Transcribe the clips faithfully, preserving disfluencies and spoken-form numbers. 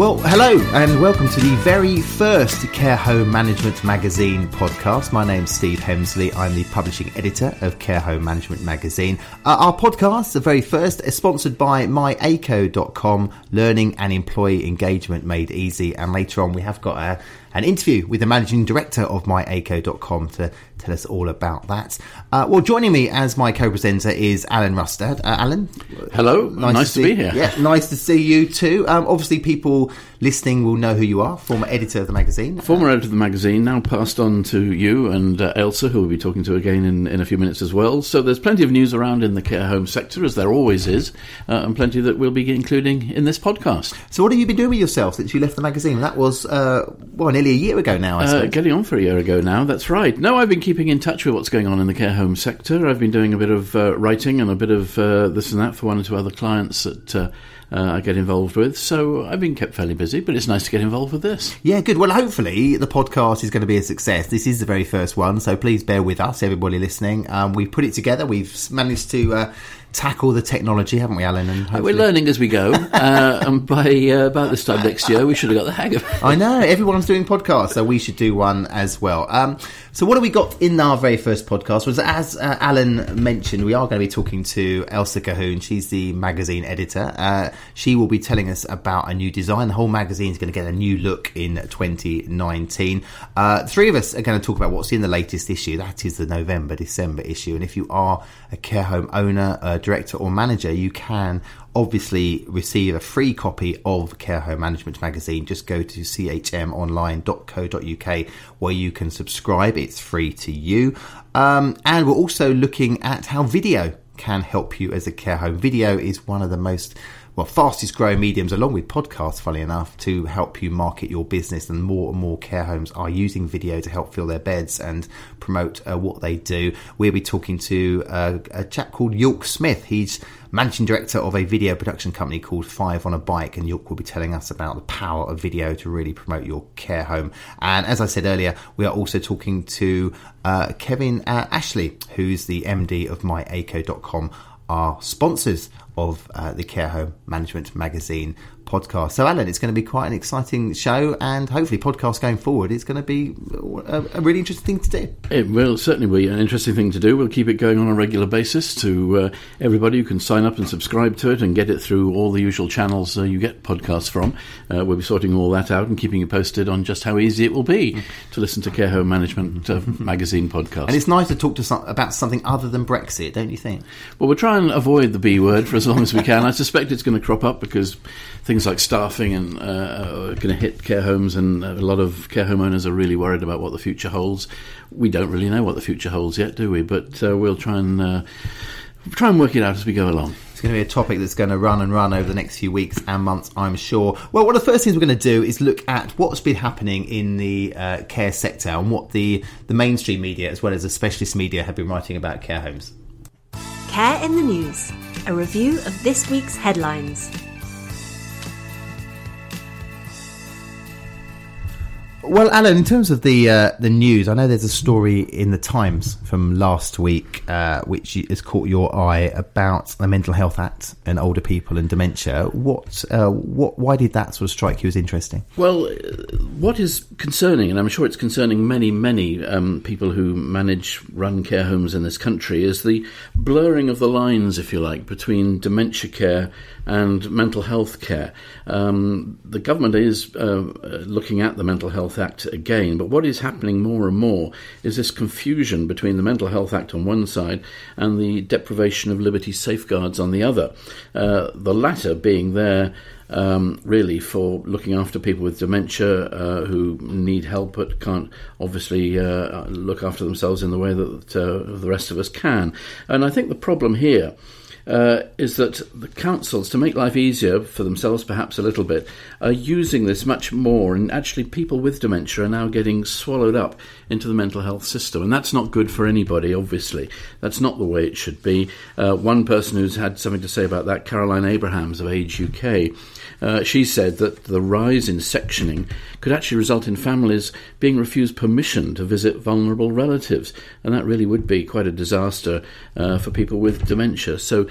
Well, hello and welcome to the very first Care Home Management Magazine podcast. My name's Steve Hemsley. I'm the publishing editor of Care Home Management Magazine. Uh, our podcast, the very first, is sponsored by my A C O dot com, learning and employee engagement made easy. And later on, we have got a, an interview with the managing director of my A C O dot com to tell us all about that. Uh, well, joining me as my co-presenter is Alan Rustad. Uh, Alan? Hello, nice, nice to, to be here. Yeah, nice to see you too. Um, obviously, people listening will know who you are, former editor of the magazine. Former editor of the magazine, now passed on to you and uh, Elsa, who we'll be talking to again in, in a few minutes as well. So there's plenty of news around in the care home sector, as there always is, uh, and plenty that we'll be including in this podcast. So what have you been doing with yourself since you left the magazine? That was, uh, well, nearly a year ago now, I suppose. Uh, getting on for a year ago now, that's right. No, I've been keeping in touch with what's going on in the care home sector. I've been doing a bit of uh, writing and a bit of uh, this and that for one or two other clients that uh, uh, I get involved with. So I've been kept fairly busy, but it's nice to get involved with this. Yeah, good. Well, hopefully the podcast is going to be a success. This is the very first one, so please bear with us, everybody listening. Um, we've put it together. We've managed to uh, tackle the technology, haven't we, Alan? And hopefully... We're learning as we go, uh, and by uh, about this time next year, we should have got the hang of it. I know, everyone's doing podcasts, so we should do one as well. Um, so what have we got in our very first podcast? Was as uh, Alan mentioned, we are going to be talking to Elsa Cahoon. She's the magazine editor. Uh, she will be telling us about a new design. The whole magazine is going to get a new look in twenty nineteen. Uh, three of us are going to talk about what's in the latest issue. That is the November, December issue. And if you are a care home owner, a director or manager, you can obviously receive a free copy of Care Home Management Magazine. Just go to c h m online dot co dot u k where you can subscribe. It's free to you. Um, and we're also looking at how video can help you as a care home. Video is one of the most well, fastest growing mediums, along with podcasts, funnily enough, to help you market your business. And more and more care homes are using video to help fill their beds and promote uh, what they do. We'll be talking to uh, a chap called York Smith. He's managing director of a video production company called Five on a Bike, and York will be telling us about the power of video to really promote your care home. And as I said earlier, we are also talking to uh, Kevin uh, Ashley, who's the M D of my A C O dot com, are sponsors of uh, the Care Home Management Magazine podcast. So, Alan, it's going to be quite an exciting show, and hopefully podcasts going forward, it's going to be a, a really interesting thing to do. It will certainly be an interesting thing to do. We'll keep it going on a regular basis to uh, everybody who can sign up and subscribe to it and get it through all the usual channels uh, you get podcasts from. Uh, we'll be sorting all that out and keeping you posted on just how easy it will be to listen to Care Home Management uh, Magazine podcast. And it's nice to talk to some, about something other than Brexit, don't you think? Well, we'll try and avoid the B word for as long as we can. I suspect it's going to crop up because things like staffing and uh, are going to hit care homes, and a lot of care home owners are really worried about what the future holds. We don't really know what the future holds yet, do we? But uh, we'll try and uh, try and work it out as we go along. It's going to be a topic that's going to run and run over the next few weeks and months, I'm sure. Well, one of the first things we're going to do is look at what's been happening in the uh, care sector and what the, the mainstream media as well as the specialist media have been writing about care homes. Care in the News, a review of this week's headlines. Well, Alan, in terms of the uh, the news, I know there's a story in the Times from last week uh, which has caught your eye about the Mental Health Act and older people and dementia. What, uh, what, why did that sort of strike you as interesting? Well, what is concerning, and I'm sure it's concerning many, many um, people who manage, run care homes in this country, is the blurring of the lines, if you like, between dementia care and mental health care. Um, the government is uh, looking at the Mental Health Act again, but what is happening more and more is this confusion between the Mental Health Act on one side and the deprivation of liberty safeguards on the other. Uh, the latter being there Um, really for looking after people with dementia uh, who need help but can't obviously uh, look after themselves in the way that uh, the rest of us can. And I think the problem here uh, is that the councils, to make life easier for themselves perhaps a little bit, are using this much more, and actually people with dementia are now getting swallowed up into the mental health system, and that's not good for anybody, obviously. That's not the way it should be. Uh, one person who's had something to say about that, Caroline Abrahams of Age U K, Uh, she said that the rise in sectioning could actually result in families being refused permission to visit vulnerable relatives, and that really would be quite a disaster uh, for people with dementia. So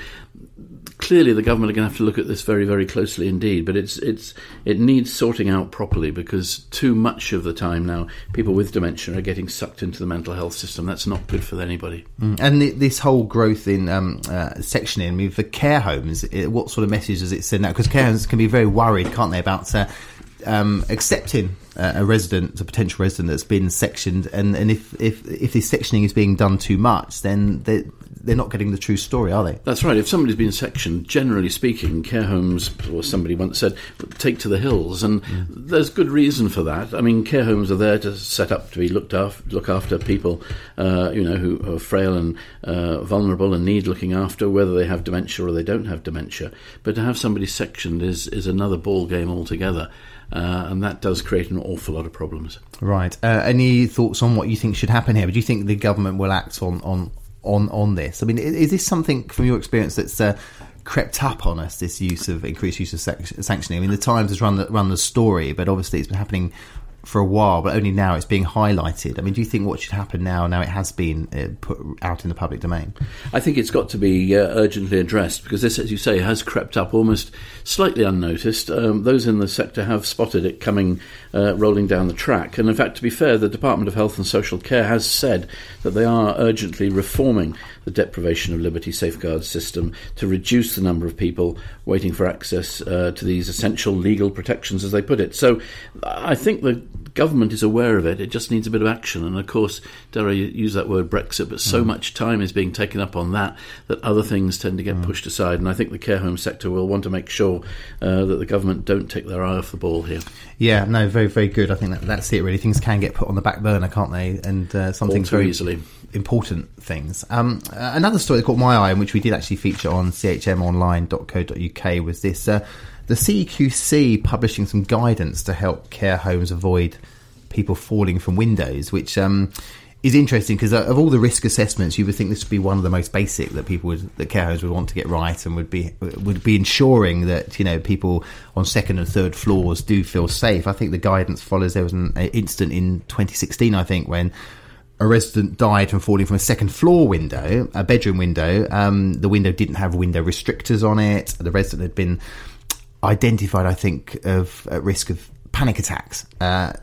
clearly the government are going to have to look at this very, very closely indeed, but it's it's it needs sorting out properly, because too much of the time now people with dementia are getting sucked into the mental health system. That's not good for anybody. Mm. And th- this whole growth in um, uh, sectioning, I mean, for care homes, it, what sort of message does it send out? Because care homes can be very worried, can't they, about uh, um, accepting uh, a resident, a potential resident that's been sectioned, and, and if, if, if this sectioning is being done too much, then they they're not getting the true story, are they? That's right. If somebody's been sectioned, generally speaking, care homes, or somebody once said, take to the hills, and mm. there's good reason for that. I mean, care homes are there to set up to be looked after, look after people, uh, you know, who are frail and uh, vulnerable and need looking after, whether they have dementia or they don't have dementia. But to have somebody sectioned is, is another ball game altogether. Uh, and that does create an awful lot of problems. Right. Uh, any thoughts on what you think should happen here? Do you think the government will act on on on, on this? I mean, is this something from your experience that's uh, crept up on us, this use of increased use of sanctioning? I mean, the Times has run the, run the story, but obviously it's been happening for a while, but only now it's being highlighted. I mean, do you think what should happen now, now it has been uh, put out in the public domain? I think it's got to be uh, urgently addressed, because this, as you say, has crept up almost slightly unnoticed. Um, those in the sector have spotted it coming, uh, rolling down the track. And in fact, to be fair, the Department of Health and Social Care has said that they are urgently reforming the deprivation of liberty safeguard system to reduce the number of people waiting for access uh, to these essential legal protections, as they put it. So I think the government is aware of it. It just needs a bit of action. And of course, dare I use that word, Brexit, but so mm. much time is being taken up on that that other things tend to get mm. pushed aside. And I think the care home sector will want to make sure uh, that the government don't take their eye off the ball here. Yeah, no, very, very good. I think that, that's it, really. Things can get put on the back burner, can't they? And uh, some All things too very easily. Important things. Um, uh, another story that caught my eye, and which we did actually feature on c h m online dot co dot u k, was this uh, the C Q C publishing some guidance to help care homes avoid people falling from windows, which um, is interesting, because of all the risk assessments, you would think this would be one of the most basic that people would, that care homes would want to get right, and would be would be ensuring that, you know, people on second and third floors do feel safe. I think the guidance follows. There was an incident in twenty sixteen, I think, when a resident died from falling from a second floor window, a bedroom window. Um, the window didn't have window restrictors on it. The resident had been identified, I think, of at risk of panic attacks, uh,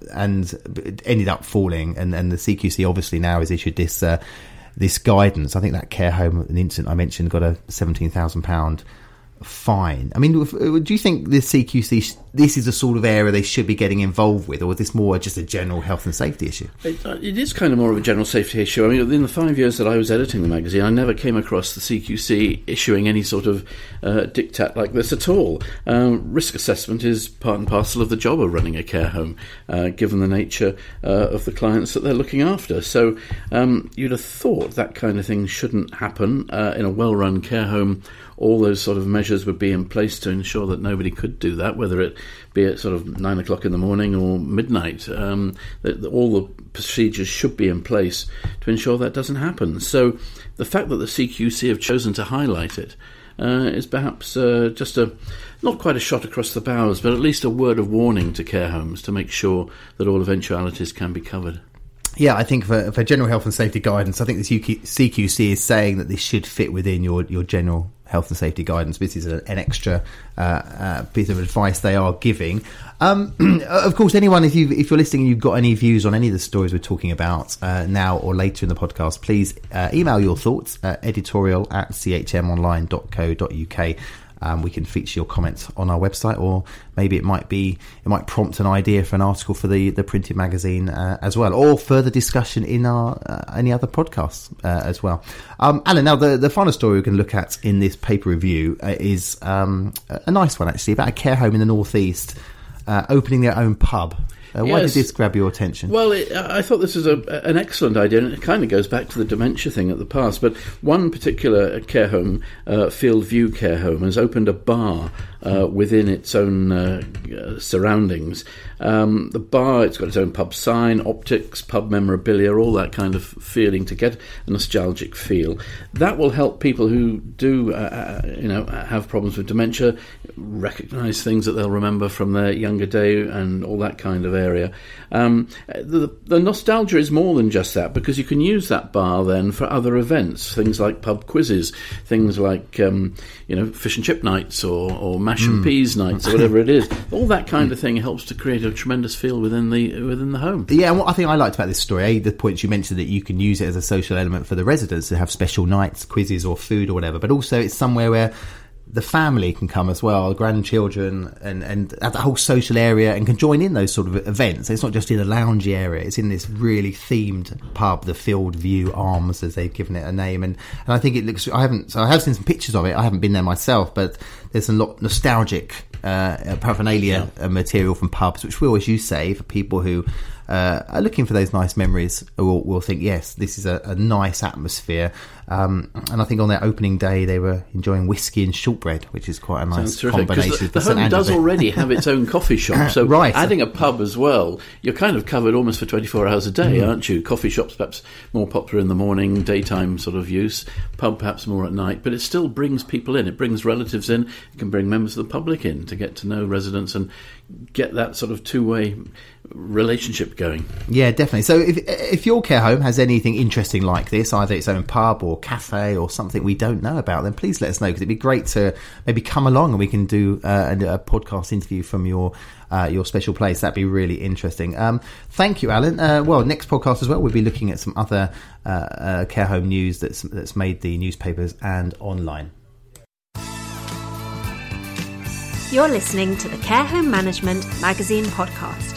and ended up falling. And, and the C Q C obviously now has issued this uh, this guidance. I think that care home, an incident I mentioned, got a seventeen thousand pounds fine. I mean, do you think the C Q C, this is the sort of area they should be getting involved with, or is this more just a general health and safety issue? It, it is kind of more of a general safety issue. I mean, in the five years that I was editing the magazine, I never came across the C Q C issuing any sort of uh, diktat like this at all. Um, risk assessment is part and parcel of the job of running a care home, uh, given the nature uh, of the clients that they're looking after. So um, you'd have thought that kind of thing shouldn't happen uh, in a well-run care home. All those sort of measures would be in place to ensure that nobody could do that, whether it be at sort of nine o'clock in the morning or midnight. Um, that, that all the procedures should be in place to ensure that doesn't happen. So the fact that the C Q C have chosen to highlight it uh, is perhaps uh, just a not quite a shot across the bows, but at least a word of warning to care homes to make sure that all eventualities can be covered. Yeah, I think for, for general health and safety guidance, I think the C Q C is saying that this should fit within your, your general health and safety guidance. This is a, an extra uh, uh, piece of advice they are giving. Um, of course, anyone, if, you, if you're listening and you've got any views on any of the stories we're talking about uh, now or later in the podcast, please uh, email your thoughts at editorial at c h m online dot co dot u k. Um, we can feature your comments on our website, or maybe it might be it might prompt an idea for an article for the, the printed magazine uh, as well, or further discussion in our uh, any other podcasts uh, as well. Um, Alan, now the, the final story we can look at in this paper review uh, is um, a nice one actually, about a care home in the northeast uh, opening their own pub. Uh, why yes. did this grab your attention? Well, it, I thought this was a, an excellent idea, and it kind of goes back to the dementia thing at the past. But one particular care home, uh, Field View Care Home, has opened a bar uh, within its own uh, uh, surroundings. Um, the bar, it's got its own pub sign, optics, pub memorabilia, all that kind of feeling to get a nostalgic feel. That will help people who do, uh, you know, have problems with dementia recognise things that they'll remember from their younger day and all that kind of area. Um, the, the nostalgia is more than just that, because you can use that bar then for other events, things like pub quizzes, things like um, you know, fish and chip nights or, or mash mm. and peas nights or whatever it is. All that kind of thing helps to create a tremendous feel within the within the home. Yeah, and what I think I liked about this story, A, the points you mentioned, that you can use it as a social element for the residents to have special nights, quizzes or food or whatever, but also it's somewhere where the family can come as well, grandchildren, and, and have the whole social area and can join in those sort of events. It's not just in a loungy area, it's in this really themed pub, the Field View Arms, as they've given it a name. And, and I think it looks, I haven't, so I have seen some pictures of it, I haven't been there myself, but there's a lot nostalgic uh, paraphernalia yeah. material from pubs, which we always use, say, for people who uh, are looking for those nice memories, will, will think, yes, this is a, a nice atmosphere. Um, and I think on their opening day they were enjoying whiskey and shortbread, which is quite a nice combination. The, the home does already have its own coffee shop, so right. adding a pub as well, you're kind of covered almost for twenty-four hours a day, mm. aren't you? Coffee shops perhaps more popular in the morning, daytime sort of use, pub perhaps more at night, but it still brings people in, it brings relatives in, it can bring members of the public in to get to know residents and get that sort of two-way relationship going. Yeah, definitely. So if if your care home has anything interesting like this, either its own pub or cafe or something we don't know about, then please let us know, because it'd be great to maybe come along and we can do uh, a, a podcast interview from your uh, your special place. That'd be really interesting. Um, thank you, Alan. Uh, well, next podcast as well, we'll be looking at some other uh, uh, care home news that's that's made the newspapers and online. You're listening to the Care Home Management Magazine podcast.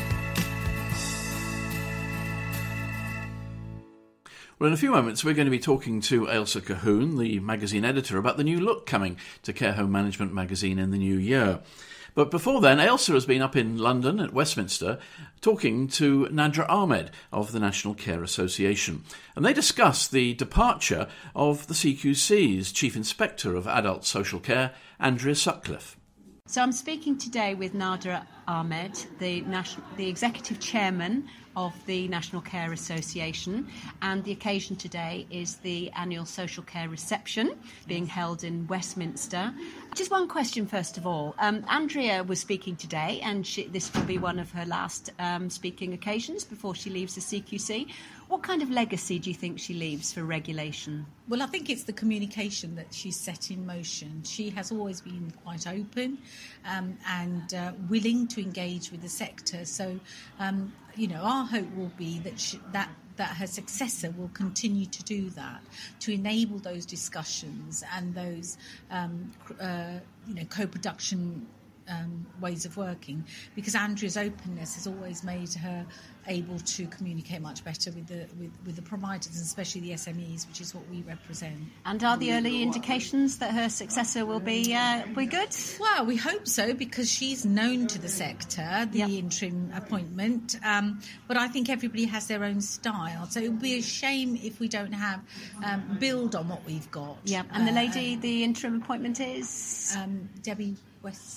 Well, in a few moments, we're going to be talking to Ailsa Colquhoun, the magazine editor, about the new look coming to Care Home Management Magazine in the new year. But before then, Ailsa has been up in London at Westminster talking to Nadra Ahmed of the National Care Association. And they discussed the departure of the C Q C's Chief Inspector of Adult Social Care, Andrea Sutcliffe. So I'm speaking today with Nadra Ahmed, the, national, the Executive Chairman of the National Care Association, and the occasion today is the annual social care reception being held in Westminster. Just one question first of all. Um, Andrea was speaking today, and she, this will be one of her last um, speaking occasions before she leaves the C Q C. What kind of legacy do you think she leaves for regulation? Well, I think it's the communication that she's set in motion. She has always been quite open um, and uh, willing to engage with the sector. So, um, you know, our hope will be that she, that that her successor will continue to do that, to enable those discussions and those, um, uh, you know, co-production Um, ways of working, because Andrea's openness has always made her able to communicate much better with the with, with the providers, and especially the S M Es, which is what we represent. And are the early indications that her successor will be uh, be good? Well, we hope so, because she's known to the sector, the yep. interim appointment. Um, but I think everybody has their own style, so it would be a shame if we don't have um, build on what we've got. Yeah, and uh, the lady, the interim appointment is um, Debbie West.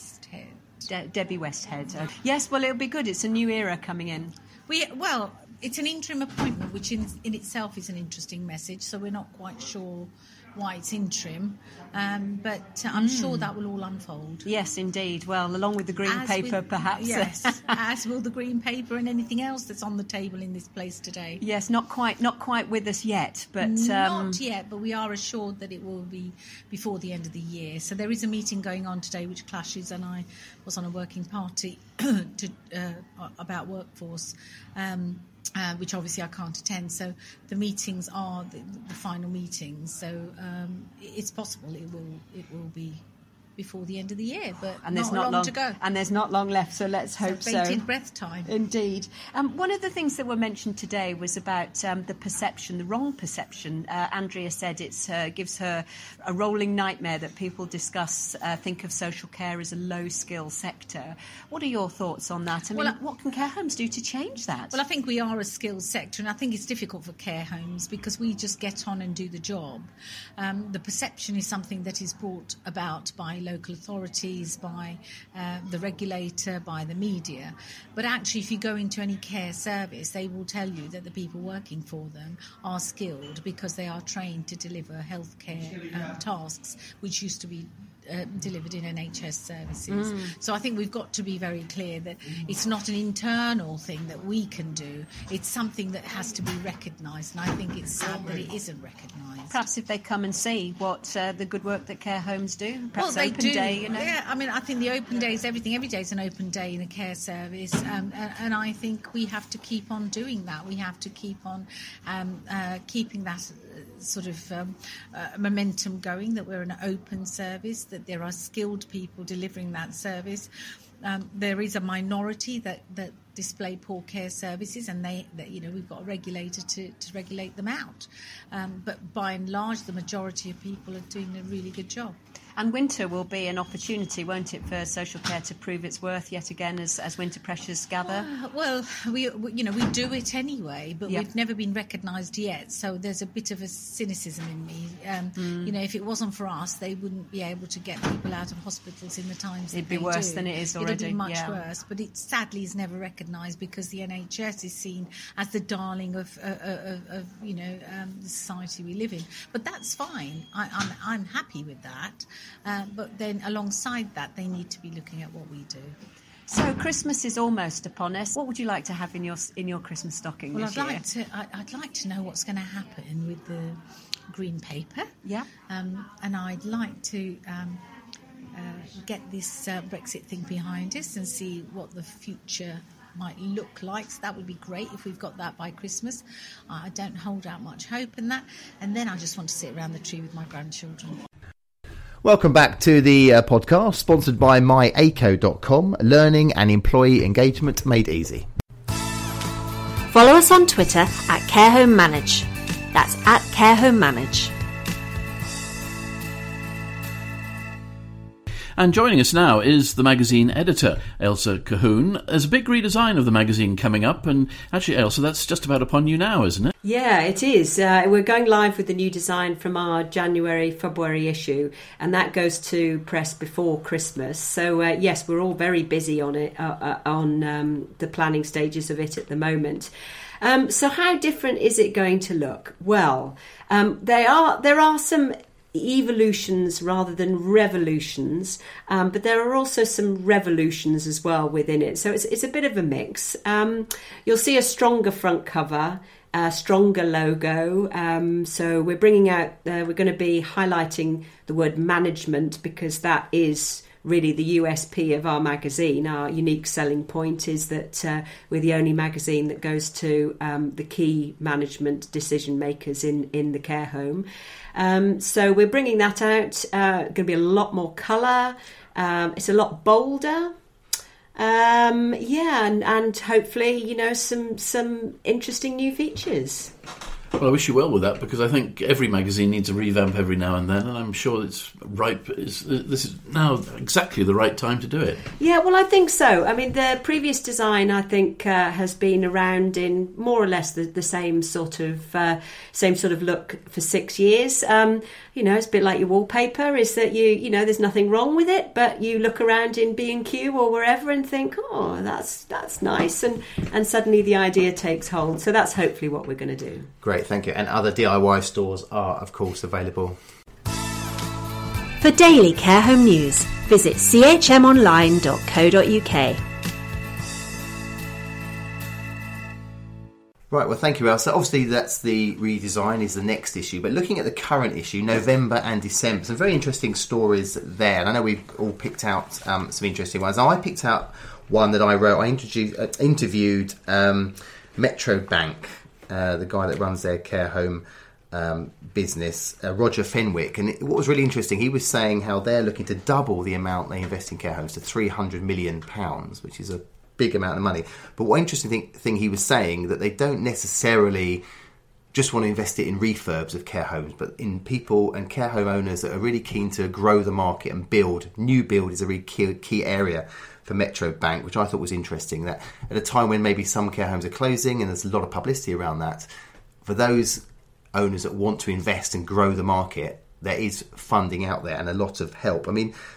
De- Debbie Westhead. Uh, yes, well, it'll be good. It's a new era coming in. We well, it's an interim appointment, which in, in itself is an interesting message. So we're not quite sure why it's interim, um, but uh, I'm mm. sure that will all unfold. Yes, indeed. Well, along with the green as paper, with, perhaps. Yes, as will the green paper and anything else that's on the table in this place today. Yes, not quite, not quite with us yet, but um... not yet. But we are assured that it will be before the end of the year. So there is a meeting going on today which clashes, and I was on a working party to, uh, about workforce. Um, Uh, which obviously I can't attend. So the meetings are the, the final meetings. So um, it's possible it will it will be before the end of the year, but and there's not, not long, long to go. And there's not long left, so let's hope so. so. Bated breath time. Indeed. Um, one of the things that were mentioned today was about um, the perception, the wrong perception. Uh, Andrea said it uh, gives her a rolling nightmare that people discuss, uh, think of social care as a low-skill sector. What are your thoughts on that? I mean, well, what can care homes do to change that? Well, I think we are a skilled sector, and I think it's difficult for care homes because we just get on and do the job. Um, the perception is something that is brought about by local authorities, by uh, the regulator, by the media. But actually, if you go into any care service, they will tell you that the people working for them are skilled because they are trained to deliver healthcare um, tasks, which used to be Uh, delivered in N H S services. Mm. So I think we've got to be very clear that it's not an internal thing that we can do. It's something that has to be recognised, and I think it's sad that it isn't recognised. Perhaps if they come and see what uh, the good work that care homes do, perhaps well, they open do. day, you know. Yeah, I mean, I think the open day is everything. Every day is an open day in a care service, um, and, and I think we have to keep on doing that. We have to keep on um, uh, keeping that sort of um, uh, momentum going, that we're an open service, that there are skilled people delivering that service. Um, there is a minority that, that display poor care services, and they, that, you know, we've got a regulator to, to regulate them out. Um, but by and large, the majority of people are doing a really good job. And winter will be an opportunity, won't it, for social care to prove its worth yet again as, as winter pressures gather? Uh, well, we, we you know we do it anyway, but yep. we've never been recognised yet. So there's a bit of a cynicism in me. Um, mm. You know, if it wasn't for us, they wouldn't be able to get people out of hospitals in the times that It'd be they worse do. than it is already. It'll be much yeah. worse. But it sadly is never recognised because the N H S is seen as the darling of, uh, of, of you know um, the society we live in. But that's fine. I, I'm I'm happy with that. Uh, but then alongside that, they need to be looking at what we do. So Christmas is almost upon us. What would you like to have in your in your Christmas stocking well, this I'd year? Like to, I, I'd like to know what's going to happen with the green paper. Yeah. Um, and I'd like to um, uh, get this uh, Brexit thing behind us and see what the future might look like. So that would be great if we've got that by Christmas. Uh, I don't hold out much hope in that. And then I just want to sit around the tree with my grandchildren. Welcome back to the uh, podcast, sponsored by my A C O dot com, learning and employee engagement made easy. Follow us on Twitter at CareHomeManage. That's at CareHomeManage. And joining us now is the magazine editor, Ailsa Colquhoun. There's a big redesign of the magazine coming up, and actually, Ailsa, that's just about upon you now, isn't it? Yeah, it is. Uh, we're going live with the new design from our January, February issue, and that goes to press before Christmas. So, uh, yes, we're all very busy on it, uh, uh, on um, the planning stages of it at the moment. Um, so how different is it going to look? Well, um, they are. there are some evolutions rather than revolutions, um, but there are also some revolutions as well within it. So it's, it's a bit of a mix. Um, you'll see a stronger front cover, a stronger logo. Um, so we're bringing out, uh, we're going to be highlighting the word management because that is really the U S P of our magazine. Our unique selling point is that uh, we're the only magazine that goes to um, the key management decision makers in, in the care home. Um, so we're bringing that out. Uh, going to be a lot more colour. Um, it's a lot bolder. Um, yeah, and, and hopefully, you know, some some interesting new features. Well, I wish you well with that, because I think every magazine needs a revamp every now and then, and I'm sure it's ripe. It's, this is now exactly the right time to do it. Yeah, well, I think so. I mean, the previous design, I think, uh, has been around in more or less the, the same sort of uh, same sort of look for six years. Um, you know, it's a bit like your wallpaper. Is that you, you know, there's nothing wrong with it, but you look around in B and Q or wherever and think, oh, that's that's nice, and and suddenly the idea takes hold. So that's hopefully what we're going to do. Great, thank you. And other D I Y stores are, of course, available. For daily care home news, visit c h m online dot co dot u k. Right, well, thank you, Elsa. Obviously, that's the redesign is the next issue. But looking at the current issue, November and December, some very interesting stories there. And I know we've all picked out um, some interesting ones. Now, I picked out one that I wrote. I introduced, uh, interviewed um, Metro Bank, uh, the guy that runs their care home um, business, uh, Roger Fenwick. And it, what was really interesting, he was saying how they're looking to double the amount they invest in care homes to three hundred million pounds, which is a big amount of money. But what interesting thing, thing he was saying, that they don't necessarily just want to invest it in refurbs of care homes, but in people and care home owners that are really keen to grow the market and build. New build is a really key, key area for Metro Bank, which I thought was interesting, that at a time when maybe some care homes are closing and there's a lot of publicity around that, for those owners that want to invest and grow the market, there is funding out there and a lot of help. I mean,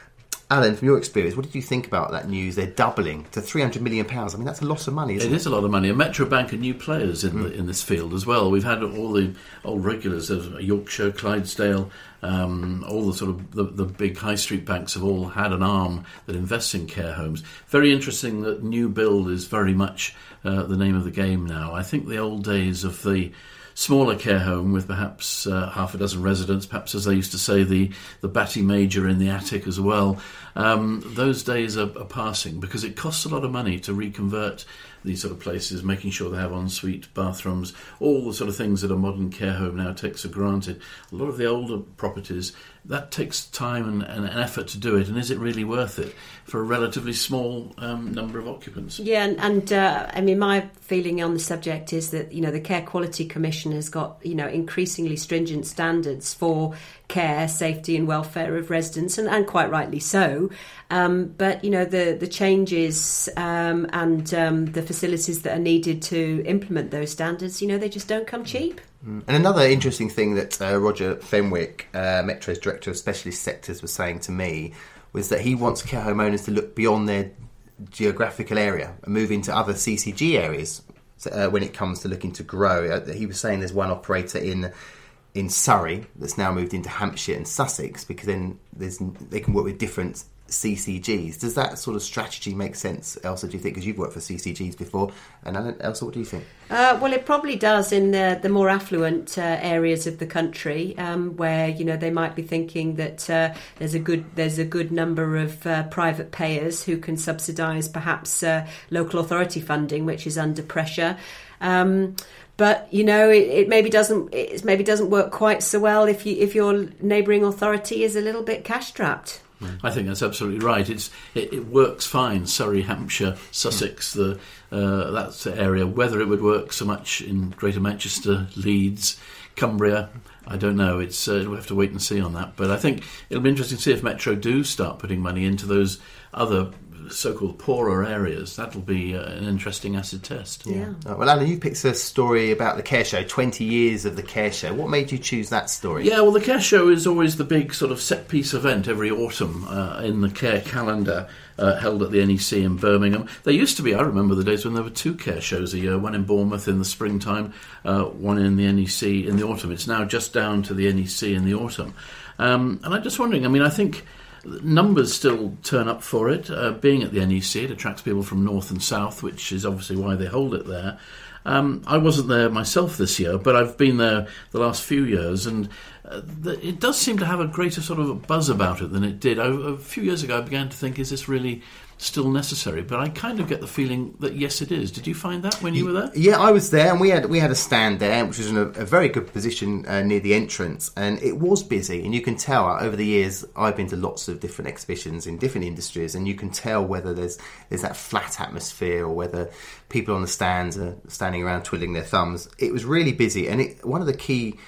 Alan, from your experience, what did you think about that news? They're doubling to three hundred million pounds. I mean, that's a lot of money, isn't it? It is a lot of money. And Metro Bank are new players in, mm. the, in this field as well. We've had all the old regulars of Yorkshire, Clydesdale, um, all the sort of the, the big high street banks have all had an arm that invests in care homes. Very interesting that new build is very much uh, the name of the game now. I think the old days of the smaller care home with perhaps uh, half a dozen residents, perhaps, as they used to say, the, the Batty Major in the attic as well. Um, those days are, are passing because it costs a lot of money to reconvert these sort of places, making sure they have ensuite bathrooms, all the sort of things that a modern care home now takes for granted. A lot of the older properties, that takes time and, and effort to do it, and is it really worth it for a relatively small um, number of occupants? Yeah, and, and uh, I mean, my feeling on the subject is that, you know, the Care Quality Commission has got, you know, increasingly stringent standards for care, safety and welfare of residents, and, and quite rightly so. Um, but, you know, the, the changes um, and um, the facilities that are needed to implement those standards, you know, they just don't come cheap. And another interesting thing that uh, Roger Fenwick, uh, Metro's Director of Specialist Sectors, was saying to me was that he wants care home owners to look beyond their geographical area and move into other C C G areas uh, when it comes to looking to grow. Uh, he was saying there's one operator in in Surrey that's now moved into Hampshire and Sussex because then there's they can work with different C C Gs. Does that sort of strategy make sense, Elsa, do you think? Because you've worked for C C Gs before. And Elsa, what do you think? Uh, well, it probably does in the, the more affluent uh, areas of the country, um, where, you know, they might be thinking that uh, there's a good there's a good number of uh, private payers who can subsidise perhaps uh, local authority funding, which is under pressure. Um, But, you know, it, it maybe doesn't it maybe doesn't work quite so well if you if your neighbouring authority is a little bit cash strapped. I think that's absolutely right. It's it, it works fine. Surrey, Hampshire, Sussex, the uh, that's the area. Whether it would work so much in Greater Manchester, Leeds, Cumbria, I don't know. It's uh, we'll have to wait and see on that. But I think it'll be interesting to see if Metro do start putting money into those other so-called poorer areas. That'll be uh, an interesting acid test. Yeah. Uh, well, Alan, you picked a story about the Care Show, twenty years of the Care Show. What made you choose that story? Yeah, well, the Care Show is always the big sort of set-piece event every autumn uh, in the Care calendar, uh, held at the N E C in Birmingham. There used to be, I remember the days when there were two Care Shows a year, one in Bournemouth in the springtime, uh, one in the N E C in the autumn. It's now just down to the N E C in the autumn. Um, and I'm just wondering, I mean, I think numbers still turn up for it. Uh, being at the N E C, it attracts people from north and south, which is obviously why they hold it there. Um, I wasn't there myself this year, but I've been there the last few years, and uh, the, it does seem to have a greater sort of buzz about it than it did. I, a few years ago, I began to think, is this really still necessary? But I kind of get the feeling that yes, it is. Did you find that when you were there? Yeah, I was there, and we had we had a stand there, which was in a, a very good position uh, near the entrance, and it was busy. And you can tell over the years, I've been to lots of different exhibitions in different industries, and you can tell whether there's there's that flat atmosphere or whether people on the stands are standing around twiddling their thumbs. It was really busy, and it, one of the key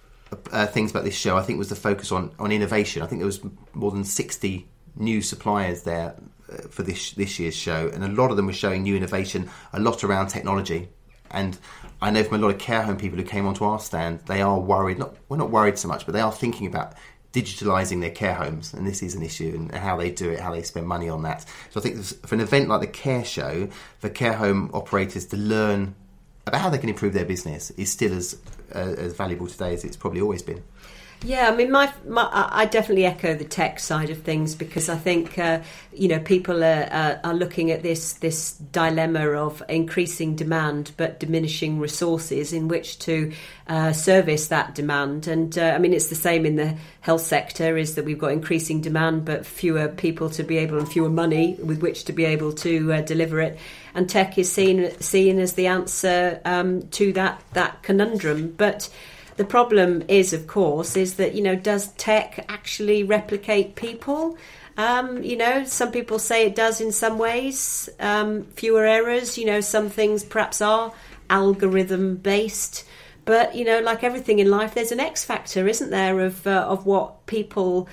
uh, things about this show, I think, was the focus on on innovation. I think there was more than sixty new suppliers there for this this year's show, and a lot of them were showing new innovation, a lot around technology. And I know from a lot of care home people who came onto our stand, they are worried, not we're not worried so much, but they are thinking about digitalising their care homes, and this is an issue, and how they do it, how they spend money on that. So I think for an event like the Care Show, for care home operators to learn about how they can improve their business is still as uh, as valuable today as it's probably always been. Yeah, I mean, my, my I definitely echo the tech side of things, because I think uh, you know people are, uh, are looking at this this dilemma of increasing demand but diminishing resources in which to uh, service that demand. And uh, I mean, it's the same in the health sector: is that we've got increasing demand but fewer people to be able and fewer money with which to be able to uh, deliver it. And tech is seen seen as the answer um, to that that conundrum, but. The problem is, of course, is that, you know, does tech actually replicate people? Um, you know, some people say it does in some ways, um, fewer errors. You know, some things perhaps are algorithm based. But, you know, like everything in life, there's an X factor, isn't there, of uh, of what people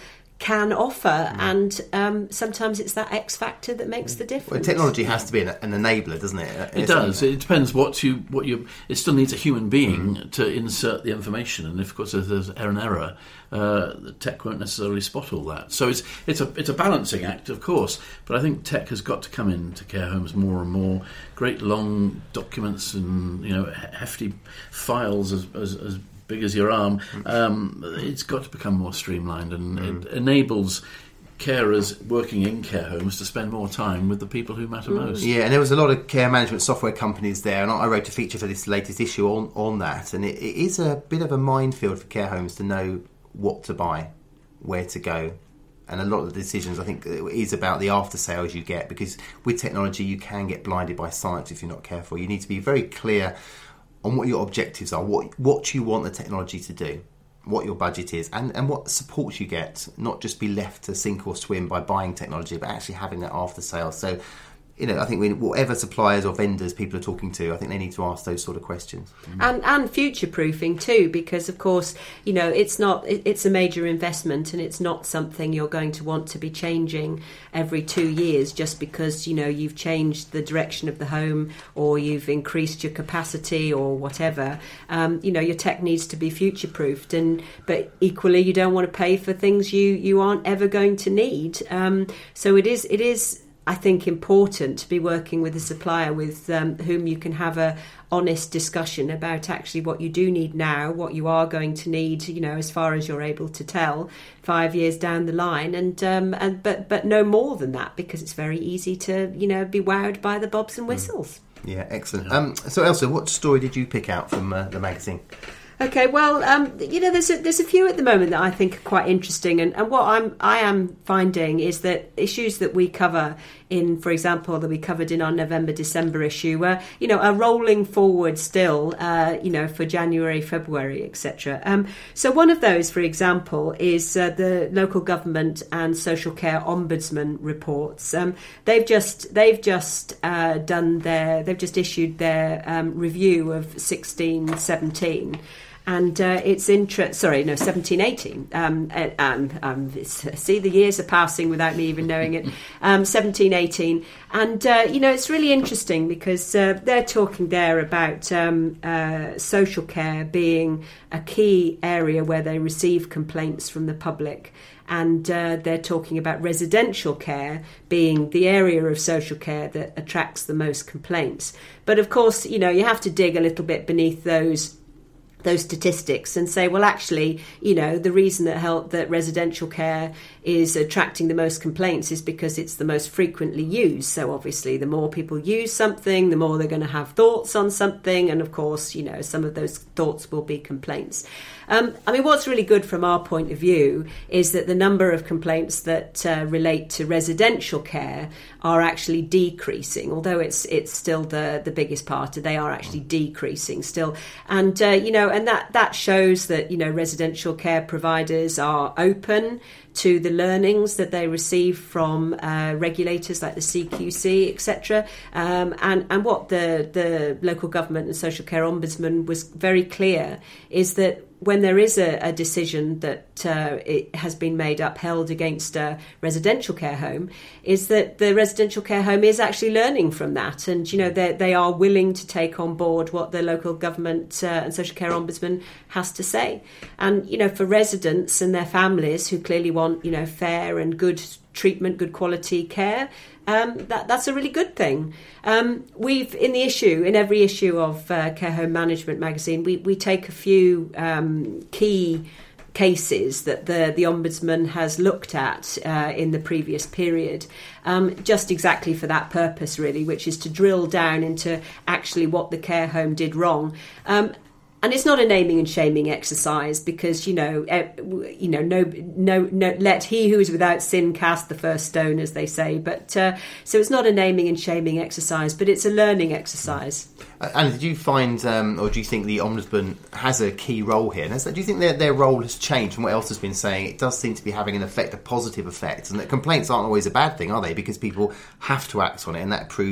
can offer, mm. and um, sometimes it's that X factor that makes the difference. Well, technology has to be an, an enabler, doesn't it? It does. It depends what you what you. It still needs a human being mm. to insert the information, and if, of course, if there's an error, uh, the tech won't necessarily spot all that. So it's it's a it's a balancing act, of course. But I think tech has got to come into care homes more and more. Great long documents and you know hefty files as as, as big as your arm. Um, it's got to become more streamlined, and mm. it enables carers working in care homes to spend more time with the people who matter mm. most. Yeah, and there was a lot of care management software companies there, and I wrote a feature for this latest issue on, on that, and it, it is a bit of a minefield for care homes to know what to buy, where to go, and a lot of the decisions, I think, is about the after sales you get, because with technology you can get blinded by science if you're not careful. You need to be very clear on what your objectives are, what what you want the technology to do, what your budget is, and, and what support you get, not just be left to sink or swim by buying technology, but actually having that after sales. So, you know, I think we, whatever suppliers or vendors people are talking to, I think they need to ask those sort of questions. And and future-proofing too, because of course, you know, it's not it, it's a major investment, and it's not something you're going to want to be changing every two years just because, you know, you've changed the direction of the home or you've increased your capacity or whatever. Um, you know, your tech needs to be future-proofed, and but equally, you don't want to pay for things you you aren't ever going to need. Um, so it is it is. I think important to be working with a supplier with um, whom you can have a honest discussion about actually what you do need now, what you are going to need, you know, as far as you're able to tell five years down the line, and um, and but but no more than that, because it's very easy to, you know, be wowed by the bobs and whistles. Yeah, excellent. Um, so Elsa, what story did you pick out from uh, the magazine? Okay, well, um, you know, there's a, there's a few at the moment that I think are quite interesting, and, and what I'm I am finding is that issues that we cover in, for example, that we covered in our November December issue, uh, you know, are rolling forward still, uh, you know, for January, February, et cetera. Um, so one of those, for example, is uh, the local government and social care ombudsman reports. Um, they've just they've just uh, done their they've just issued their um, review of sixteen seventeen. And uh, it's interest. Sorry, no, seventeen eighteen. Um, um, um, see, the years are passing without me even knowing it. Um, seventeen eighteen, and uh, you know, it's really interesting because uh, they're talking there about um, uh, social care being a key area where they receive complaints from the public. And uh, they're talking about residential care being the area of social care that attracts the most complaints. But of course, you know, you have to dig a little bit beneath those. those statistics and say, well, actually, you know, the reason that help that residential care is attracting the most complaints is because it's the most frequently used. So obviously, the more people use something, the more they're going to have thoughts on something. And of course, you know, some of those thoughts will be complaints. Um, I mean, what's really good from our point of view is that the number of complaints that uh, relate to residential care are actually decreasing, although it's it's still the, the biggest part. They are actually decreasing still. And, uh, you know, and that, that shows that, you know, residential care providers are open to the learnings that they receive from uh, regulators like the C Q C, et cetera. Um, and, and what the, the local government and social care ombudsman was very clear is that when there is a, a decision that uh, it has been made upheld against a residential care home, is that the residential care home is actually learning from that, and you know they they are willing to take on board what the local government uh, and social care ombudsman has to say. And you know, for residents and their families who clearly want, you know, fair and good treatment, good quality care, um, that that's a really good thing. Um, we've in the issue, in every issue of uh, Care Home Management magazine, we we take a few um, key cases that the the ombudsman has looked at uh, in the previous period, um, just exactly for that purpose, really, which is to drill down into actually what the care home did wrong. Um, And it's not a naming and shaming exercise because, you know, uh, you know, no, no, no, let he who is without sin cast the first stone, as they say. But uh, so it's not a naming and shaming exercise, but it's a learning exercise. Uh, Anna, did you find, um, or do you think the Ombudsman has a key role here? And do you think their, their role has changed from what else has been saying? It does seem to be having an effect, a positive effect, and that complaints aren't always a bad thing, are they? Because people have to act on it, and that proves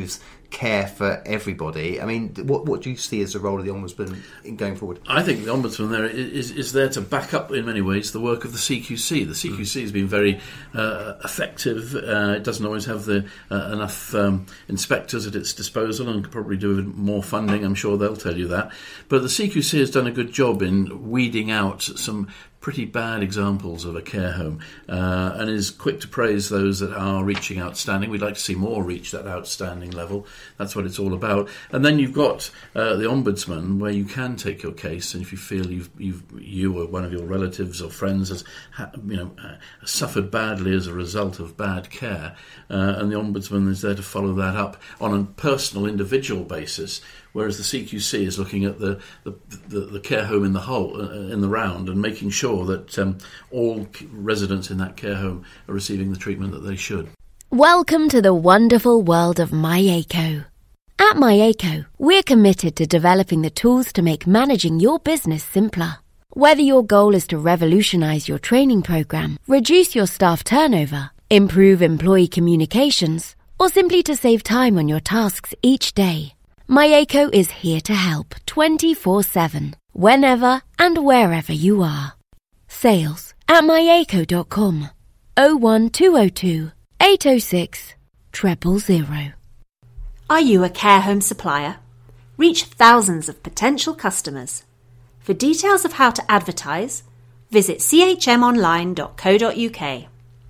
care for everybody. I mean, what what do you see as the role of the Ombudsman in going forward? I think the Ombudsman there is, is there to back up, in many ways, the work of the C Q C. The C Q C has been very uh, effective. Uh, it doesn't always have the uh, enough um, inspectors at its disposal and could probably do with more funding. I'm sure they'll tell you that. But the C Q C has done a good job in weeding out some pretty bad examples of a care home uh, and is quick to praise those that are reaching outstanding. We'd like to see more reach that outstanding level. That's what it's all about. And then you've got uh, the Ombudsman, where you can take your case, and if you feel you've, you've you or one of your relatives or friends has ha- you know uh, suffered badly as a result of bad care, uh, and the Ombudsman is there to follow that up on a personal, individual basis, whereas the C Q C is looking at the the, the, the care home in the whole, uh, in the round, and making sure that um, all residents in that care home are receiving the treatment that they should. Welcome to the wonderful world of MyAco. At MyAco, we're committed to developing the tools to make managing your business simpler. Whether your goal is to revolutionize your training program, reduce your staff turnover, improve employee communications, or simply to save time on your tasks each day, MyAco is here to help twenty-four seven, whenever and wherever you are. Sales at myaco dot com, oh one two oh two, eight oh six, triple zero. Are you a care home supplier? Reach thousands of potential customers. For details of how to advertise, visit c h m online dot co dot u k.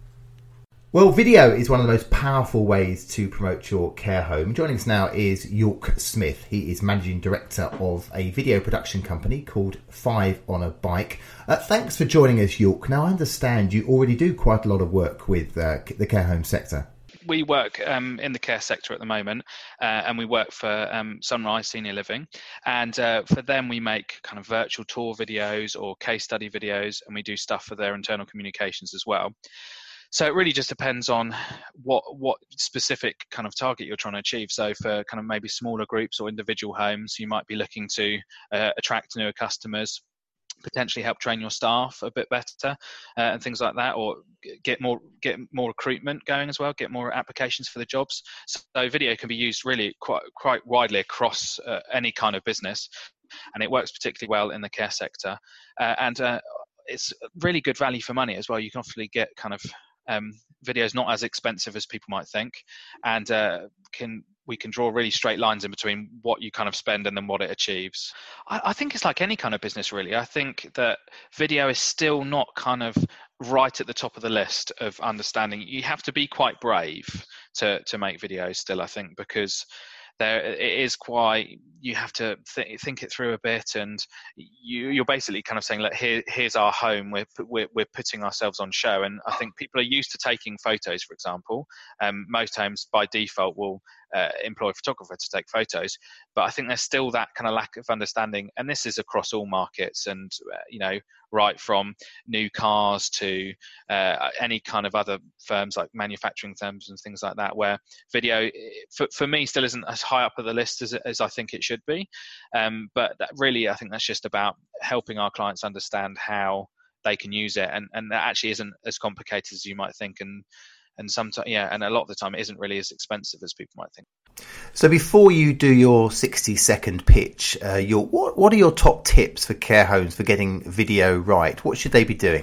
Well, video is one of the most powerful ways to promote your care home. Joining us now is York Smith. He is Managing Director of a video production company called Five on a Bike. Uh, thanks for joining us, York. Now, I understand you already do quite a lot of work with uh, the care home sector. We work um, in the care sector at the moment, uh, and we work for um, Sunrise Senior Living. And uh, for them, we make kind of virtual tour videos or case study videos, and we do stuff for their internal communications as well. So it really just depends on what what specific kind of target you're trying to achieve. So for kind of maybe smaller groups or individual homes, you might be looking to uh, attract newer customers, potentially help train your staff a bit better, uh, and things like that, or get more get more recruitment going as well, get more applications for the jobs. So video can be used really quite quite widely across uh, any kind of business, and it works particularly well in the care sector. Uh, and uh, it's really good value for money as well. You can obviously get kind of Um, videos not as expensive as people might think, and uh, can we can draw really straight lines in between what you kind of spend and then what it achieves. I, I think it's like any kind of business, really. I think that video is still not kind of right at the top of the list of understanding. You have to be quite brave to to make videos still, I think, because there it is quite, you have to th- think it through a bit, and you, you're basically kind of saying, look, here, here's our home, we're, we're we're putting ourselves on show. And I think people are used to taking photos, for example. Um, most homes by default will uh, employ a photographer to take photos, but I think there's still that kind of lack of understanding, and this is across all markets, and uh, you know, right from new cars to uh, any kind of other firms like manufacturing firms and things like that, where video for, for me still isn't as high up of the list as, as I think it should be. Um, but that really, I think that's just about helping our clients understand how they can use it, and, and that actually isn't as complicated as you might think, and and sometimes, yeah, and a lot of the time it isn't really as expensive as people might think. So before you do your sixty second pitch, uh, your, what, what are your top tips for care homes for getting video right? What should they be doing?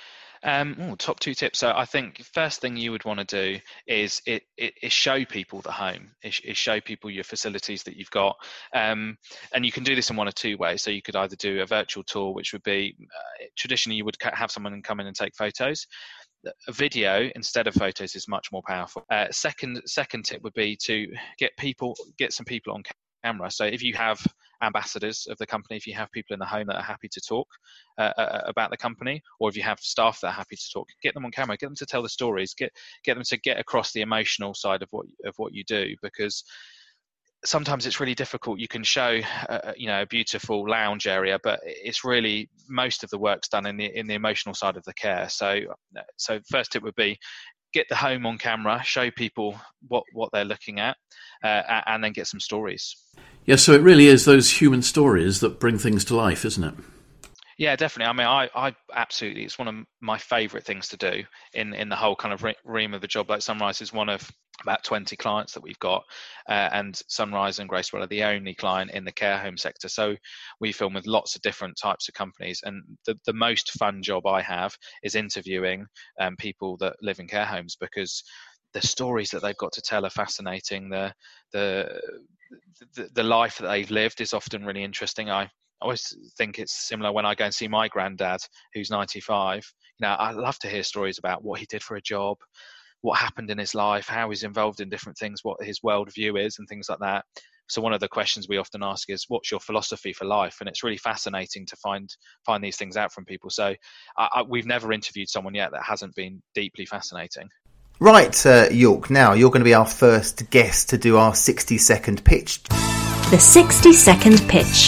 Um, ooh, top two tips. So I think first thing you would want to do is it, it, is show people the home, is, is show people your facilities that you've got. Um, and you can do this in one of two ways. So you could either do a virtual tour, which would be, uh, traditionally you would have someone come in and take photos. A video instead of photos is much more powerful. Uh, second, second tip would be to get people, get some people on camera. So if you have ambassadors of the company, if you have people in the home that are happy to talk uh, uh, about the company, or if you have staff that are happy to talk, get them on camera, get them to tell the stories, get get them to get across the emotional side of what of what you do, because sometimes it's really difficult. You can show uh, you know, a beautiful lounge area, but it's really, most of the work's done in the in the emotional side of the care. So so first tip would be get the home on camera, show people what what they're looking at, uh, and then get some stories. Yes, so it really is those human stories that bring things to life, isn't it? Yeah, definitely. I mean, I, I absolutely, it's one of my favourite things to do in, in the whole kind of realm of the job. Like Sunrise is one of about twenty clients that we've got, uh, and Sunrise and Gracewell are the only client in the care home sector. So we film with lots of different types of companies, and the, the most fun job I have is interviewing um, people that live in care homes, because the stories that they've got to tell are fascinating. The the the, the life that they've lived is often really interesting. I I always think it's similar when I go and see my granddad, who's ninety-five. You know, I love to hear stories about what he did for a job, what happened in his life, how he's involved in different things, what his worldview is, and things like that. So one of the questions we often ask is, what's your philosophy for life? And it's really fascinating to find find these things out from people. So I, I, we've never interviewed someone yet that hasn't been deeply fascinating. Right, uh, York, now you're going to be our first guest to do our sixty second pitch. The sixty second pitch.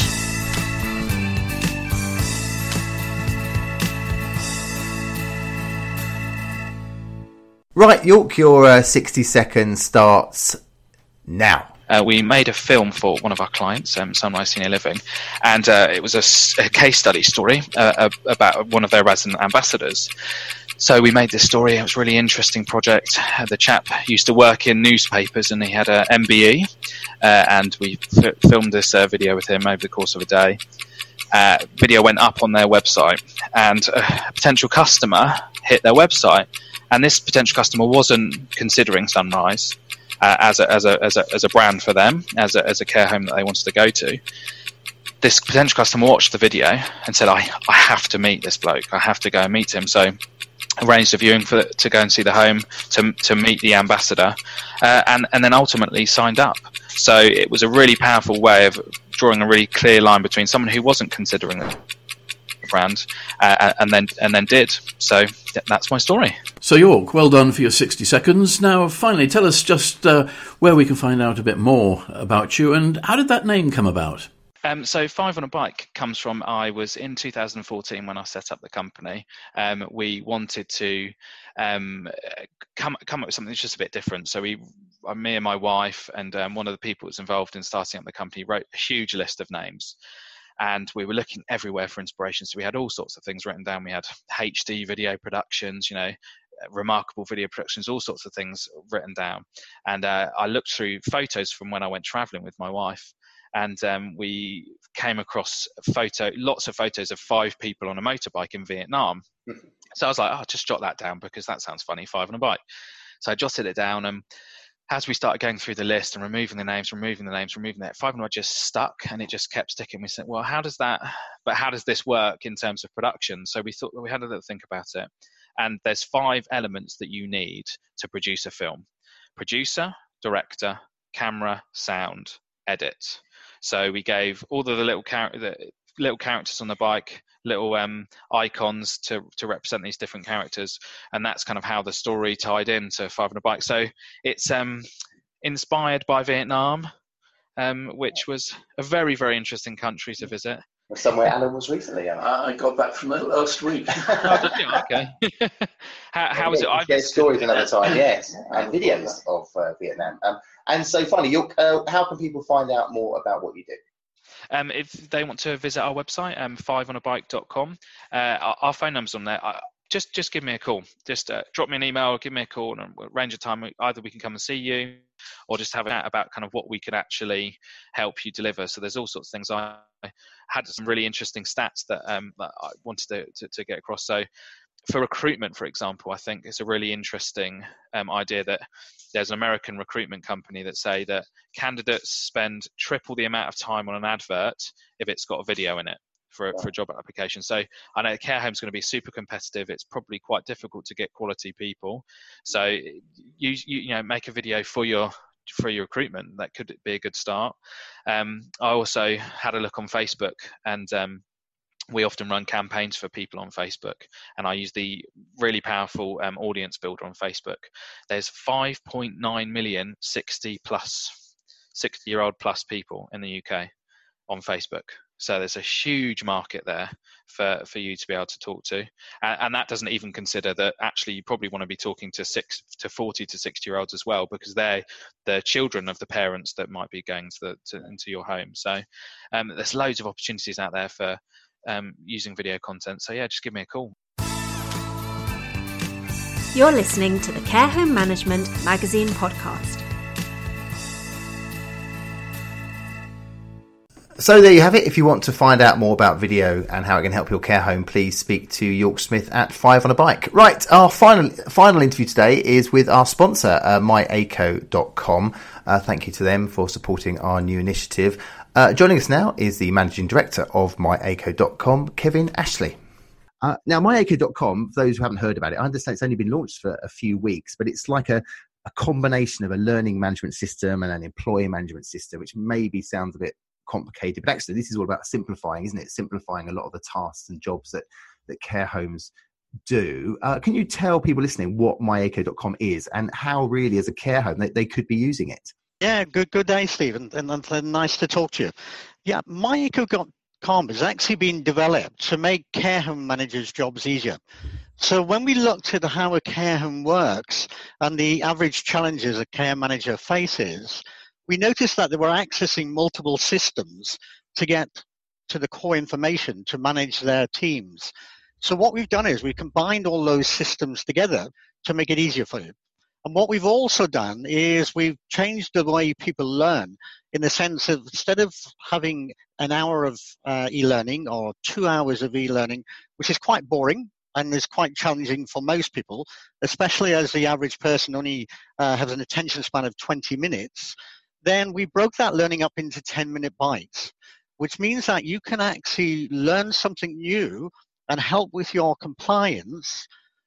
Right, York, your uh, sixty seconds starts now. Uh, we made a film for one of our clients, um, Sunrise Senior Living, and uh, it was a, a case study story uh, about one of their resident ambassadors. So we made this story. It was a really interesting project. Uh, the chap used to work in newspapers, and he had a M B E, uh, and we f- filmed this uh, video with him over the course of a day. Uh, video went up on their website, and a potential customer hit their website. And this potential customer wasn't considering Sunrise uh, as a as a as a as a brand for them, as a as a care home that they wanted to go to. This potential customer watched the video and said, "I I have to meet this bloke. I have to go and meet him." So arranged a viewing for to go and see the home, to to meet the ambassador, uh, and and then ultimately signed up. So it was a really powerful way of drawing a really clear line between someone who wasn't considering the brand uh, and then and then did. So that's my story. So York, well done for your sixty seconds. Now finally tell us just uh, where we can find out a bit more about you, and how did that name come about? Um, so Five on a Bike comes from, I was in two thousand fourteen when I set up the company. Um, we wanted to um, come come up with something that's just a bit different. So we, uh, me and my wife and um, one of the people that's involved in starting up the company wrote a huge list of names. And we were looking everywhere for inspiration. So we had all sorts of things written down. We had H D video productions, you know, remarkable video productions, all sorts of things written down. And uh, I looked through photos from when I went traveling with my wife. And um, we came across photo, lots of photos of five people on a motorbike in Vietnam. So I was like, oh, just jot that down because that sounds funny, five on a bike. So I jotted it down, and as we started going through the list and removing the names, removing the names, removing that, Five on a Bike just stuck, and it just kept sticking. We said, well, how does that, but how does this work in terms of production? So we thought, well, we had a little think about it. And there's five elements that you need to produce a film: producer, director, camera, sound, edit. So we gave all of the little char- the little characters on the bike little um, icons to to represent these different characters, and that's kind of how the story tied into Five on a Bike. So it's um, inspired by Vietnam, um, which was a very very interesting country to visit. Somewhere Alan was recently. Alan. I got back from it last week. Oh, did you? Okay. how how was it? I've shared stories another time, yes, and videos of uh, Vietnam. Um, and so, finally, you're, uh, how can people find out more about what you do? Um, if they want to visit our website, um, five on a bike dot com, uh, our, our phone number's on there. I, just just give me a call. Just uh, drop me an email, or give me a call, and we'll arrange a time. Either we can come and see you, or just have a chat about kind of what we could actually help you deliver. So there's all sorts of things. I had some really interesting stats that, um, that I wanted to, to, to get across. So for recruitment, for example, I think it's a really interesting um, idea that there's an American recruitment company that say that candidates spend triple the amount of time on an advert if it's got a video in it for, for a job application. So I know care home's going to be super competitive. It's probably quite difficult to get quality people. So you, you, you know, make a video for your for your recruitment. That could be a good start. Um, I also had a look on Facebook, and um, we often run campaigns for people on Facebook, and I use the really powerful um, audience builder on Facebook. There's five point nine million sixty plus, sixty year old plus people in the U K on Facebook. So there's a huge market there for, for you to be able to talk to. And, and that doesn't even consider that actually you probably want to be talking to six to forty to sixty year olds as well, because they're the children of the parents that might be going to, the, to into your home. So um, there's loads of opportunities out there for um, using video content. So yeah, just give me a call. You're listening to the Care Home Management Magazine podcast. So there you have it. If you want to find out more about video and how it can help your care home, please speak to York Smith at Five on a Bike. Right, our final final interview today is with our sponsor, uh, my aco dot com. Uh, thank you to them for supporting our new initiative. Uh, joining us now is the Managing Director of my aco dot com, Kevin Ashley. Uh, now, my aco dot com, for those who haven't heard about it, I understand it's only been launched for a few weeks, but it's like a, a combination of a learning management system and an employee management system, which maybe sounds a bit complicated, but actually this is all about simplifying, isn't it? Simplifying a lot of the tasks and jobs that that care homes do. Uh, can you tell people listening what my aco dot com is and how really as a care home they, they could be using it? Yeah, good good day, Stephen, and, and, and nice to talk to you. Yeah, my aco dot com has actually been developed to make care home managers' jobs easier. So when we looked at how a care home works and the average challenges a care manager faces, we noticed that they were accessing multiple systems to get to the core information to manage their teams. So what we've done is we've combined all those systems together to make it easier for you. And what we've also done is we've changed the way people learn in the sense of instead of having an hour of uh, e-learning or two hours of e-learning, which is quite boring and is quite challenging for most people, especially as the average person only uh, has an attention span of twenty minutes, then we broke that learning up into ten-minute bites, which means that you can actually learn something new and help with your compliance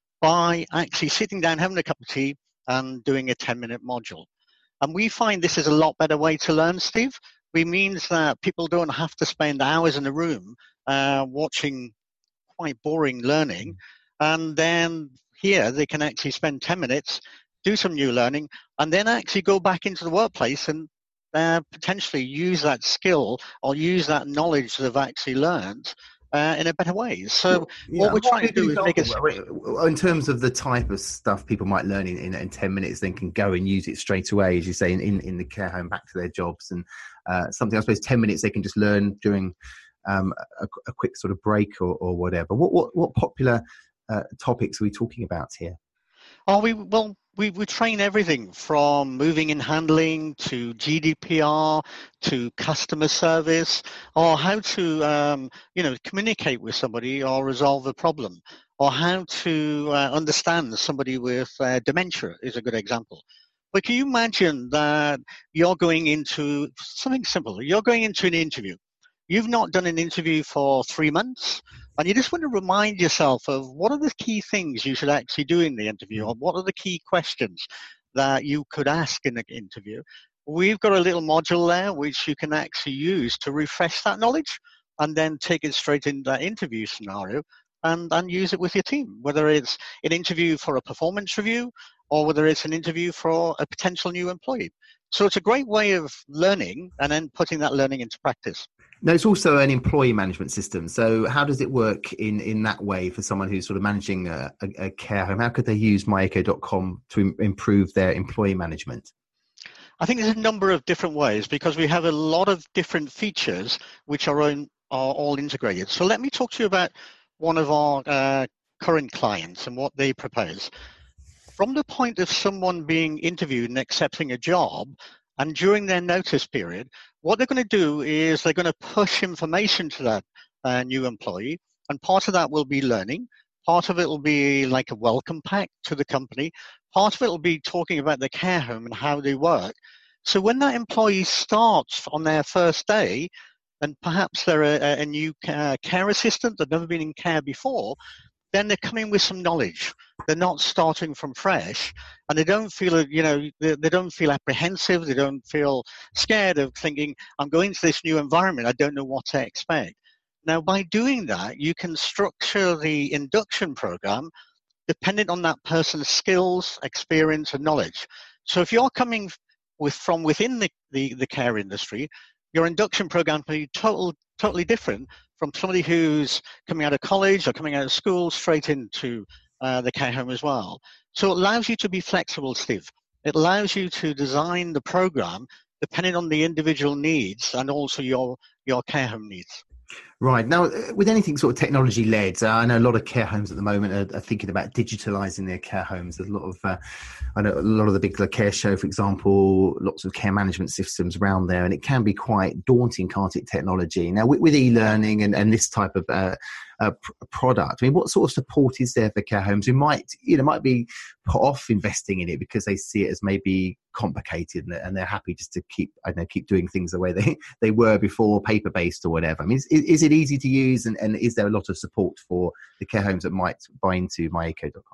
by actually sitting down, having a cup of tea, and doing a ten-minute module. And we find this is a lot better way to learn, Steve. It means that people don't have to spend hours in a room uh, watching quite boring learning, and then here they can actually spend ten minutes, do some new learning, and then actually go back into the workplace and uh, potentially use that skill or use that knowledge that they've actually learned uh, in a better way. So yeah, what we're trying to do is make it... In terms of the type of stuff people might learn in, in, in ten minutes, then can go and use it straight away, as you say, in, in, in the care home, back to their jobs. And uh, something, I suppose, ten minutes they can just learn during um, a, a quick sort of break or, or whatever. What, what, what popular uh, topics are we talking about here? Oh, we well, we, we train everything from moving and handling to G D P R to customer service, or how to um, you know communicate with somebody or resolve a problem, or how to uh, understand somebody with uh, dementia is a good example. But can you imagine that you're going into something simple? You're going into an interview. You've not done an interview for three months. And you just want to remind yourself of what are the key things you should actually do in the interview, or what are the key questions that you could ask in the interview. We've got a little module there which you can actually use to refresh that knowledge and then take it straight into that interview scenario and, and use it with your team, whether it's an interview for a performance review or whether it's an interview for a potential new employee. So it's a great way of learning and then putting that learning into practice. No, it's also an employee management system. So how does it work in, in that way for someone who's sort of managing a, a, a care home? How could they use my aco dot com to im- improve their employee management? I think there's a number of different ways because we have a lot of different features which are, on, are all integrated. So let me talk to you about one of our uh, current clients and what they propose. From the point of someone being interviewed and accepting a job, and during their notice period, what they're going to do is they're going to push information to that uh, new employee. And part of that will be learning. Part of it will be like a welcome pack to the company. Part of it will be talking about the care home and how they work. So when that employee starts on their first day, and perhaps they're a, a new uh, care assistant, they've never been in care before, then they're coming with some knowledge. They're not starting from fresh, and they don't feel, you know, they, they don't feel apprehensive. They don't feel scared of thinking, I'm going to this new environment. I don't know what to expect. Now, by doing that, you can structure the induction program dependent on that person's skills, experience, and knowledge. So if you're coming with from within the, the, the care industry, your induction program can be total, totally different from somebody who's coming out of college or coming out of school straight into uh, the care home as well. So it allows you to be flexible, Steve. It allows you to design the program depending on the individual needs and also your, your care home needs. Right. Now, with anything sort of technology-led, uh, I know a lot of care homes at the moment are, are thinking about digitalising their care homes. There's a lot of, uh, I know a lot of the big like, Care Show, for example, lots of care management systems around there, and it can be quite daunting, can't it, technology? Now, with, with e-learning and, and this type of uh, uh, pr- product, I mean, what sort of support is there for care homes who might, you know, might be put off investing in it because they see it as maybe complicated and, and they're happy just to keep, I don't know, keep doing things the way they, they were before, paper-based or whatever. I mean, is, is it easy to use, and, and is there a lot of support for the care homes that might buy into my eco dot com?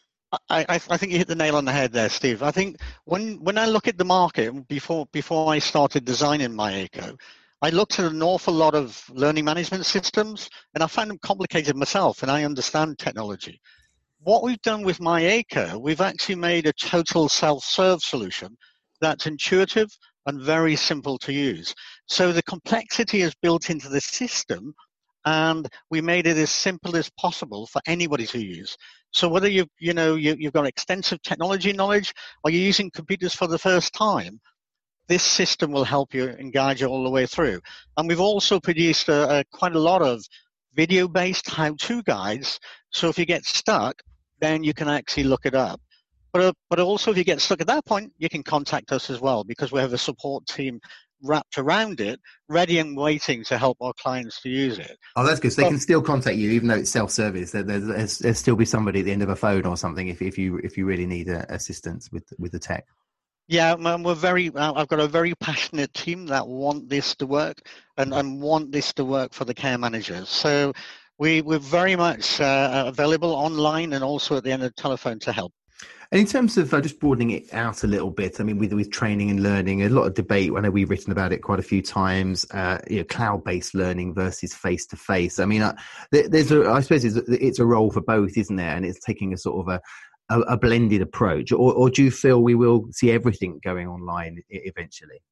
I, I, I think you hit the nail on the head there, Steve. I think when when I look at the market, before before I started designing MyAco, I looked at an awful lot of learning management systems, and I found them complicated myself, and I understand technology. What we've done with MyAco, we've actually made a total self-serve solution that's intuitive and very simple to use. So the complexity is built into the system, and we made it as simple as possible for anybody to use. So whether you've, you know, you, you've got extensive technology knowledge or you're using computers for the first time, this system will help you and guide you all the way through. And we've also produced a, a, quite a lot of video-based how-to guides. So if you get stuck, then you can actually look it up. But, uh, but also if you get stuck at that point, you can contact us as well, because we have a support team wrapped around it, ready and waiting to help our clients to use it. Oh, that's good. So they but, can still contact you, even though it's self-service. There, there's, there's, there's still be somebody at the end of a phone or something if, if you if you really need uh, assistance with with the tech. Yeah, we're very. I've got a very passionate team that want this to work and, and want this to work for the care managers. So we we're very much uh, available online and also at the end of the telephone to help. And in terms of uh, just broadening it out a little bit, I mean, with with training and learning, a lot of debate. I know we've written about it quite a few times. Uh, you know, cloud-based learning versus face-to-face. I mean, uh, there, there's a, I suppose it's, it's a role for both, isn't there? And it's taking a sort of a, a, a blended approach. Or, or do you feel we will see everything going online eventually?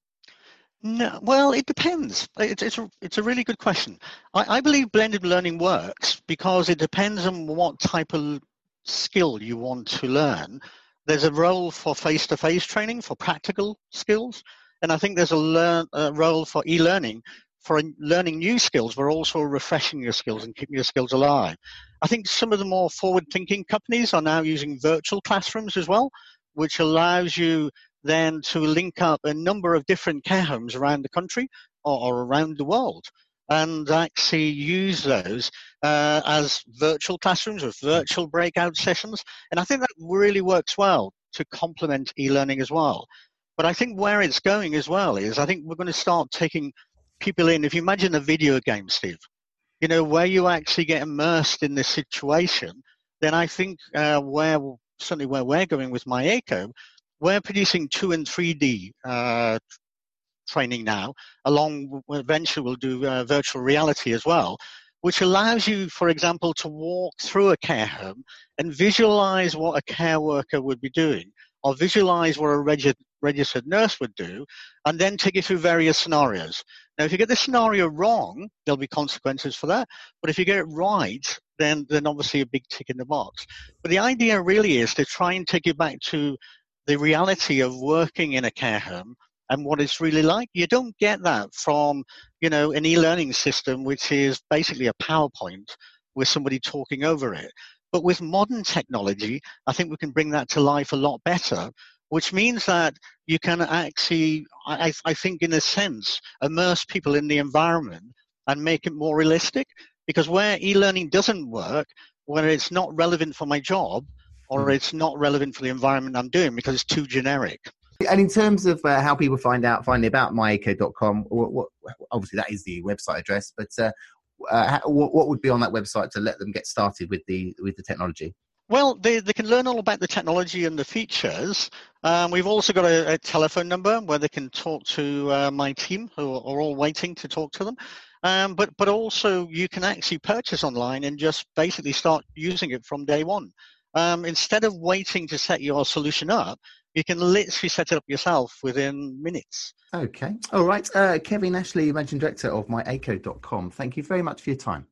No, well, it depends. It's it's a, it's a really good question. I, I believe blended learning works because it depends on what type of skill you want to learn. There's a role for face-to-face training for practical skills, and I think there's a, learn, a role for e-learning for learning new skills, but also refreshing your skills and keeping your skills alive. I think some of the more forward-thinking companies are now using virtual classrooms as well, which allows you then to link up a number of different care homes around the country or, or around the world, and actually use those uh, as virtual classrooms with virtual breakout sessions. And I think that really works well to complement e-learning as well. But I think where it's going as well is I think we're going to start taking people in. If you imagine a video game, Steve, you know, where you actually get immersed in this situation, then I think uh, where, certainly where we're going with MyAco, we're producing two and three D uh, training now, along eventually we'll do uh, virtual reality as well, which allows you, for example, to walk through a care home and visualize what a care worker would be doing, or visualize what a regi- registered nurse would do, and then take you through various scenarios. Now, if you get the scenario wrong, there'll be consequences for that, but if you get it right, then, then obviously a big tick in the box. But the idea really is to try and take you back to the reality of working in a care home and what it's really like. You don't get that from, you know, an e-learning system, which is basically a PowerPoint with somebody talking over it. But with modern technology, I think we can bring that to life a lot better, which means that you can actually, I, I think in a sense, immerse people in the environment and make it more realistic. Because where e-learning doesn't work, where it's not relevant for my job, or it's not relevant for the environment I'm doing because it's too generic. And in terms of uh, how people find out, find about my eco dot com, what, what, obviously that is the website address, but uh, uh, what, what would be on that website to let them get started with the with the technology? Well, they, they can learn all about the technology and the features. Um, we've also got a, a telephone number where they can talk to uh, my team, who are all waiting to talk to them. Um, but, but also you can actually purchase online and just basically start using it from day one. Um, instead of waiting to set your solution up, you can literally set it up yourself within minutes. Okay. All right. Uh, Kevin Ashley, Managing Director of my eco dot com. Thank you very much for your time.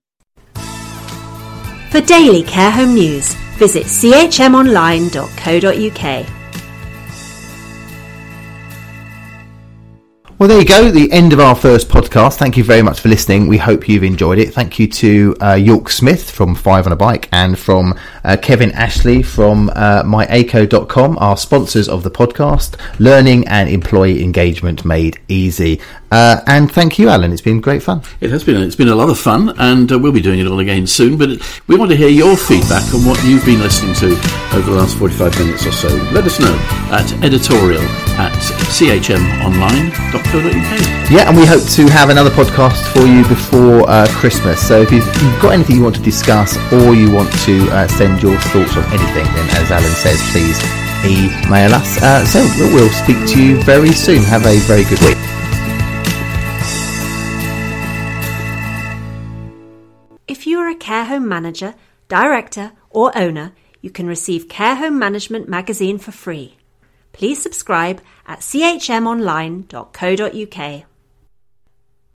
For daily care home news, visit c h m online dot co dot u k. Well, there you go, the end of our first podcast. Thank you very much for listening. We hope you've enjoyed it. Thank you to uh, York Smith from Five on a Bike and from uh, Kevin Ashley from uh, my aco dot com, our sponsors of the podcast, Learning and Employee Engagement Made Easy. Uh, and thank you, Alan. It's been great fun. It has been. It's been a lot of fun, and uh, we'll be doing it all again soon. But we want to hear your feedback on what you've been listening to over the last forty-five minutes or so. Let us know at editorial at c h m online dot co dot u k. Yeah, and we hope to have another podcast for you before uh, Christmas. So if you've, you've got anything you want to discuss or you want to uh, send your thoughts on anything, then as Alan says, please email us. Uh, so we'll speak to you very soon. Have a very good week. If you are a care home manager, director or owner, you can receive Care Home Management magazine for free. Please subscribe at c h m online dot co dot u k.